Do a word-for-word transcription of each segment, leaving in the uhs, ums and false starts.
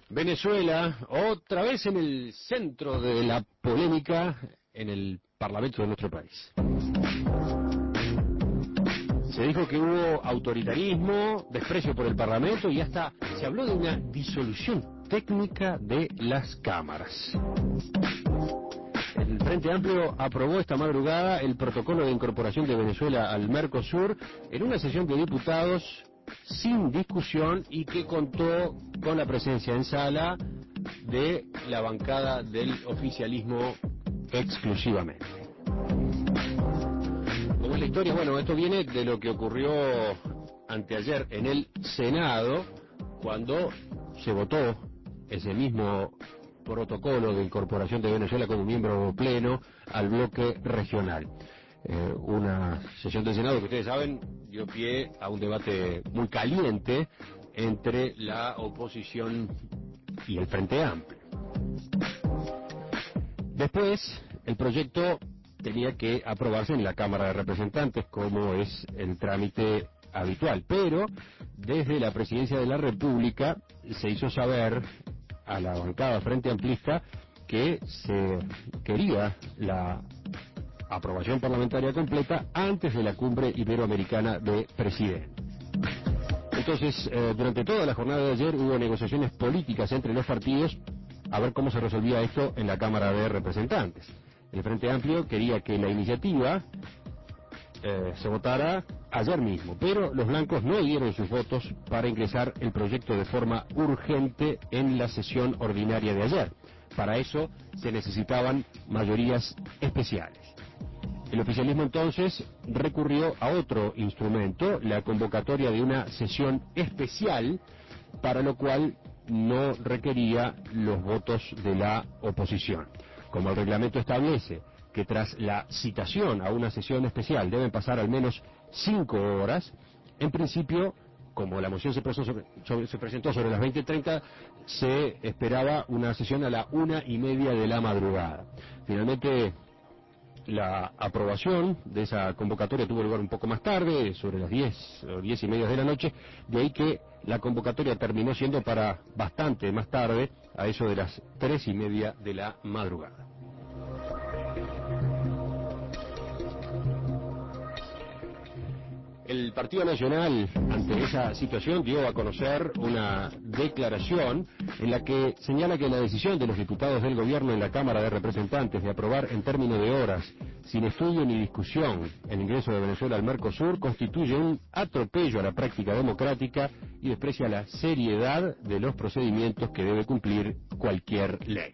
Venezuela, otra vez en el centro de la polémica en el Parlamento de nuestro país. Se dijo que hubo autoritarismo, desprecio por el Parlamento y hasta se habló de una disolución técnica de las cámaras. El Frente Amplio aprobó esta madrugada el protocolo de incorporación de Venezuela al Mercosur en una sesión de diputados sin discusión y que contó con la presencia en sala de la bancada del oficialismo exclusivamente. ¿Cómo es la historia? Bueno, esto viene de lo que ocurrió anteayer en el Senado cuando se votó ese mismo protocolo de incorporación de Venezuela como miembro pleno al bloque regional. Eh, una sesión del Senado que ustedes saben dio pie a un debate muy caliente entre la oposición y el Frente Amplio. Después, el proyecto tenía que aprobarse en la Cámara de Representantes, como es el trámite habitual, pero desde la Presidencia de la República se hizo saber a la bancada Frente Amplista que se quería la aprobación parlamentaria completa antes de la cumbre iberoamericana de presidentes. Entonces, eh, durante toda la jornada de ayer hubo negociaciones políticas entre los partidos a ver cómo se resolvía esto en la Cámara de Representantes. El Frente Amplio quería que la iniciativa eh, se votara ayer mismo, pero los blancos no dieron sus votos para ingresar el proyecto de forma urgente en la sesión ordinaria de ayer. Para eso se necesitaban mayorías especiales. El oficialismo entonces recurrió a otro instrumento, la convocatoria de una sesión especial, para lo cual no requería los votos de la oposición. Como el reglamento establece que tras la citación a una sesión especial deben pasar al menos cinco horas, en principio, como la moción se presentó sobre, sobre, se presentó sobre las veinte treinta, se esperaba una sesión a la una y media de la madrugada. Finalmente, la aprobación de esa convocatoria tuvo lugar un poco más tarde, sobre las diez o diez y media de la noche, de ahí que la convocatoria terminó siendo para bastante más tarde, a eso de las tres y media de la madrugada. El Partido Nacional, ante esa situación, dio a conocer una declaración en la que señala que la decisión de los diputados del gobierno en la Cámara de Representantes de aprobar en términos de horas, sin estudio ni discusión, el ingreso de Venezuela al Mercosur constituye un atropello a la práctica democrática y desprecia la seriedad de los procedimientos que debe cumplir cualquier ley.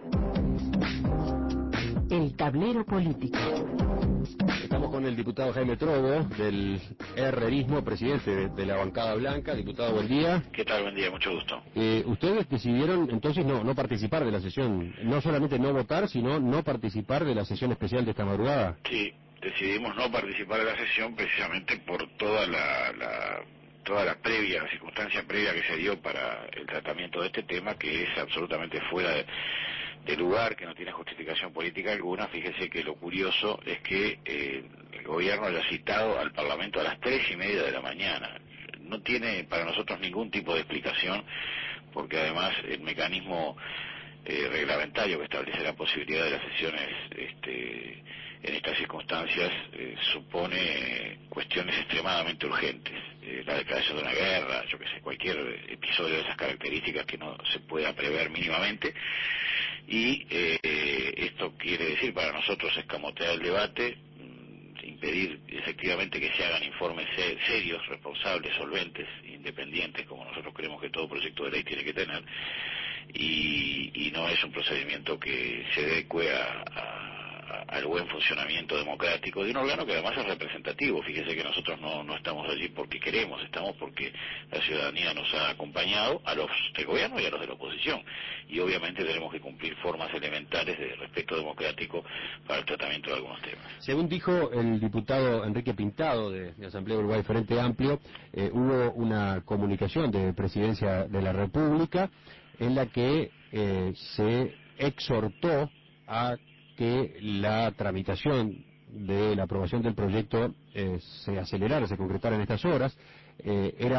El tablero político. Estamos con el diputado Jaime Trobo, del herrerismo, presidente de, de la bancada blanca. Diputado, buen día. ¿Qué tal? Buen día, mucho gusto. Eh, ustedes decidieron entonces no, no participar de la sesión, no solamente no votar, sino no participar de la sesión especial de esta madrugada. Sí, decidimos no participar de la sesión precisamente por toda la, la toda la previa, la circunstancia previa que se dio para el tratamiento de este tema, que es absolutamente fuera de, de lugar, que no tiene justificación política alguna. Fíjese que lo curioso es que eh, el gobierno haya citado al Parlamento a las tres y media de la mañana. No tiene para nosotros ningún tipo de explicación, porque además el mecanismo eh, reglamentario que establece la posibilidad de las sesiones este, en estas circunstancias eh, supone cuestiones extremadamente urgentes. Eh, la declaración de una guerra, yo que sé, cualquier episodio de esas características que no se pueda prever mínimamente. Y eh, esto quiere decir para nosotros escamotear el debate, impedir efectivamente que se hagan informes serios, responsables, solventes, independientes, como nosotros creemos que todo proyecto de ley tiene que tener, y, y no es un procedimiento que se adecue a, a, al buen funcionamiento democrático de un órgano que además es representativo. Fíjese que nosotros no, no estamos allí porque queremos, estamos porque la ciudadanía nos ha acompañado, a los del gobierno y a los de la oposición, y obviamente tenemos que cumplir formas elementales de respeto democrático para el tratamiento de algunos temas. Según dijo el diputado Enrique Pintado de, de Asamblea Uruguay Frente Amplio, eh, hubo una comunicación de Presidencia de la República en la que eh, se exhortó a que la tramitación de la aprobación del proyecto eh, se acelerara, se concretara en estas horas. Eh, era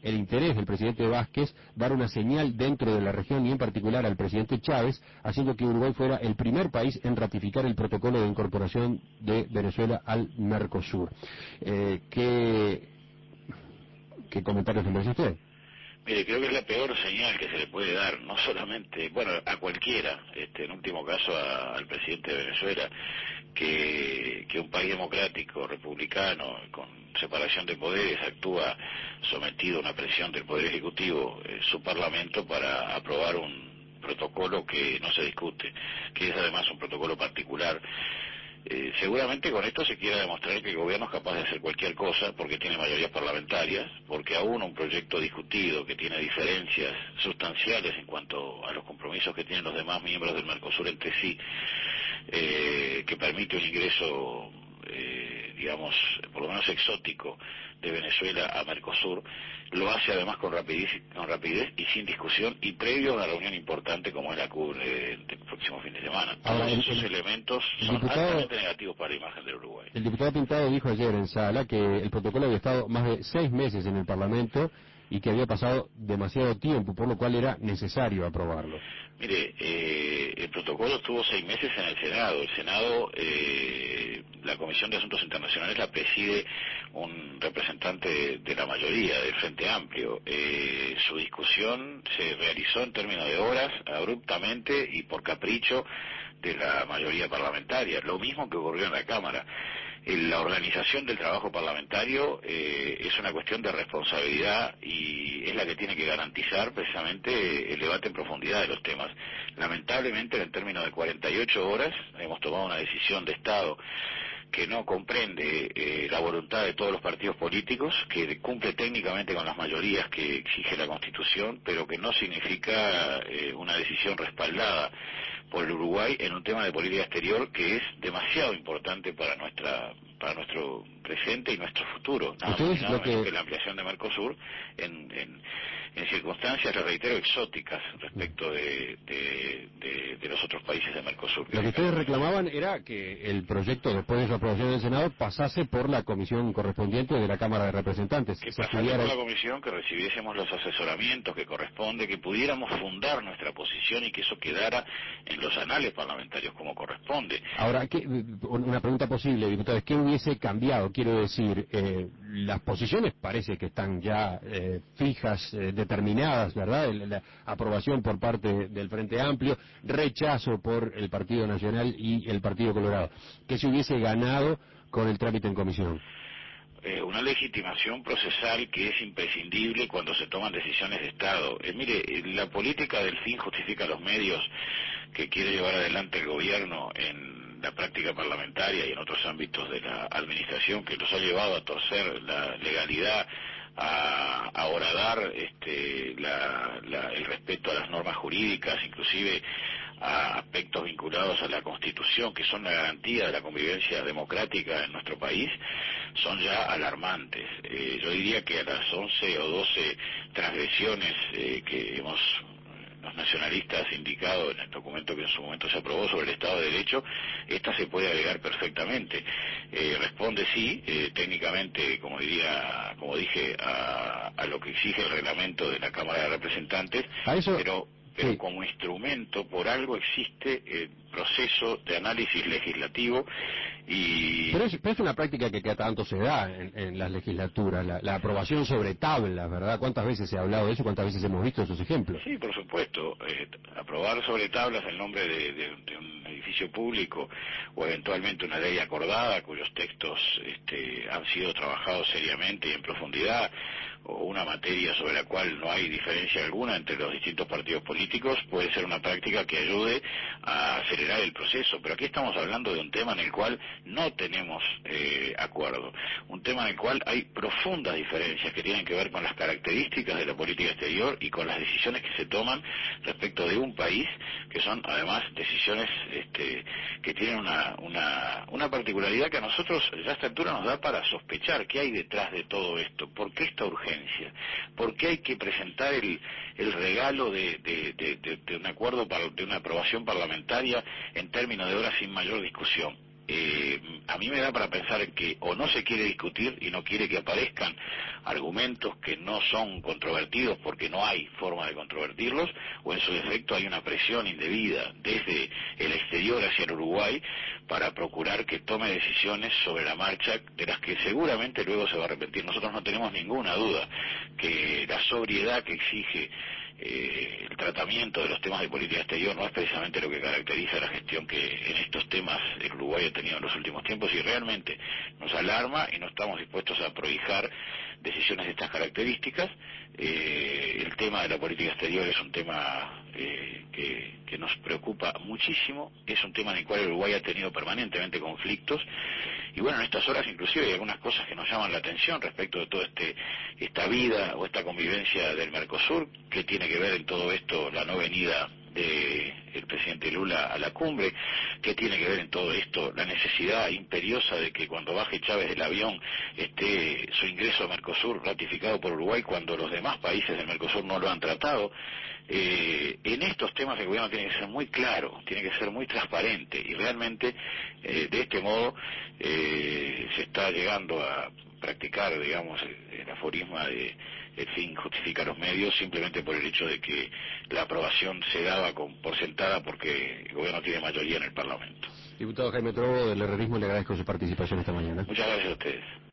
el interés del presidente Vázquez dar una señal dentro de la región y en particular al presidente Chávez, haciendo que Uruguay fuera el primer país en ratificar el protocolo de incorporación de Venezuela al Mercosur. Eh, ¿qué, ¿Qué comentarios le merece usted? Mire, creo que es la peor señal que se le puede dar, no solamente, bueno, a cualquiera, este, en último caso a, al presidente de Venezuela, que, que un país democrático, republicano, con separación de poderes, actúa sometido a una presión del Poder Ejecutivo, eh, su Parlamento, para aprobar un protocolo que no se discute, que es además un protocolo particular. Eh, seguramente con esto se quiera demostrar que el gobierno es capaz de hacer cualquier cosa porque tiene mayorías parlamentarias, porque aún un proyecto discutido que tiene diferencias sustanciales en cuanto a los compromisos que tienen los demás miembros del Mercosur entre sí, eh, que permite un ingreso, eh, digamos, por lo menos exótico de Venezuela a Mercosur, lo hace además con rapidez, con rapidez y sin discusión y previo a una reunión importante como es la cumbre del próximo fin de semana. Ahora, Todos el, esos el, elementos el son diputado, altamente negativos para la imagen del Uruguay. El diputado Pintado dijo ayer en sala que el protocolo había estado más de seis meses en el Parlamento y que había pasado demasiado tiempo, por lo cual era necesario aprobarlo. Mire, eh, el protocolo estuvo seis meses en el Senado. El Senado, eh, la Comisión de Asuntos Internacionales la preside un representante de, de la mayoría, del Frente Amplio. Eh, su discusión se realizó en términos de horas, abruptamente y por capricho de la mayoría parlamentaria. Lo mismo que ocurrió en la Cámara. La organización del trabajo parlamentario eh, es una cuestión de responsabilidad y es la que tiene que garantizar precisamente el debate en profundidad de los temas. Lamentablemente, en el término de cuarenta y ocho horas, hemos tomado una decisión de Estado que no comprende eh, la voluntad de todos los partidos políticos, que cumple técnicamente con las mayorías que exige la Constitución, pero que no significa eh, una decisión respaldada por el Uruguay en un tema de política exterior que es demasiado importante para nuestra para nuestro presente y nuestro futuro, nada más y nada menos que... que la ampliación de Mercosur en, en, en circunstancias, le reitero, exóticas respecto de, de, de, de los otros países de Mercosur. Lo que ustedes reclamaban era que el proyecto, después de su aprobación del Senado, pasase por la comisión correspondiente de la Cámara de Representantes. Que pasase por la comisión, que recibiésemos los asesoramientos que corresponde, que pudiéramos fundar nuestra posición y que eso quedara en los anales parlamentarios como corresponde. Ahora, ¿qué, una pregunta posible, diputado, ¿qué hubiese cambiado? Quiero decir, eh, las posiciones parece que están ya eh, fijas, eh, determinadas, ¿verdad? La, la aprobación por parte del Frente Amplio, rechazo por el Partido Nacional y el Partido Colorado. ¿Qué se hubiese ganado con el trámite en comisión? Eh, una legitimación procesal que es imprescindible cuando se toman decisiones de Estado. Eh, mire, la política del fin justifica los medios que quiere llevar adelante el gobierno en la práctica parlamentaria y en otros ámbitos de la administración, que los ha llevado a torcer la legalidad, a, a horadar este, la, la, el respeto a las normas jurídicas, inclusive a aspectos vinculados a la Constitución, que son la garantía de la convivencia democrática en nuestro país, son ya alarmantes. Eh, yo diría que a las once o doce transgresiones eh, que hemos los nacionalistas indicado en el documento que en su momento se aprobó sobre el Estado de Derecho, esta se puede agregar perfectamente. Eh, responde sí, eh, técnicamente, como diría, como dije, a, a lo que exige el reglamento de la Cámara de Representantes, ¿A eso? pero pero Sí. Como instrumento, por algo existe el proceso de análisis legislativo y... Pero es, pero es una práctica que cada tanto se da en, en las legislaturas, la, la aprobación sobre tablas, ¿verdad? ¿Cuántas veces se ha hablado de eso? ¿Cuántas veces hemos visto esos ejemplos? Sí, por supuesto. Eh, aprobar sobre tablas el nombre de, de, de un edificio público o eventualmente una ley acordada cuyos textos este, han sido trabajados seriamente y en profundidad, o una materia sobre la cual no hay diferencia alguna entre los distintos partidos políticos, puede ser una práctica que ayude a acelerar el proceso. Pero aquí estamos hablando de un tema en el cual no tenemos eh, acuerdo, un tema en el cual hay profundas diferencias que tienen que ver con las características de la política exterior y con las decisiones que se toman respecto de un país, que son además decisiones este, que tienen una, una, una particularidad que a nosotros ya a esta altura nos da para sospechar qué hay detrás de todo esto, por qué esta urgencia. ¿Por qué hay que presentar el, el regalo de, de, de, de, de un acuerdo, para, de una aprobación parlamentaria en términos de horas sin mayor discusión? eh, a mí me da para pensar que o no se quiere discutir y no quiere que aparezcan argumentos que no son controvertidos porque no hay forma de controvertirlos, o en su defecto hay una presión indebida desde el exterior hacia el Uruguay para procurar que tome decisiones sobre la marcha de las que seguramente luego se va a arrepentir. Nosotros no tenemos ninguna duda que la sobriedad que exige Eh, el tratamiento de los temas de política exterior no es precisamente lo que caracteriza la gestión que en estos temas el Uruguay ha tenido en los últimos tiempos, y realmente nos alarma y no estamos dispuestos a prohijar decisiones de estas características. Eh, el tema de la política exterior es un tema eh, que, que nos preocupa muchísimo, es un tema en el cual el Uruguay ha tenido permanentemente conflictos, y bueno, en estas horas inclusive hay algunas cosas que nos llaman la atención respecto de toda este, esta vida o esta convivencia del Mercosur, que tiene que ver en todo esto la no venida del presidente Lula a la cumbre, que tiene que ver en todo esto la necesidad imperiosa de que cuando baje Chávez del avión esté su ingreso a Mercosur ratificado por Uruguay cuando los demás países del Mercosur no lo han tratado. Eh, en estos temas el gobierno tiene que ser muy claro, tiene que ser muy transparente, y realmente eh, de este modo eh, se está llegando a practicar, digamos, el, el aforisma de el fin justifica los medios, simplemente por el hecho de que la aprobación se daba con, por sentada porque el gobierno tiene mayoría en el Parlamento. Diputado Jaime Trobo, del Herrerismo, le agradezco su participación esta mañana. Muchas gracias a ustedes.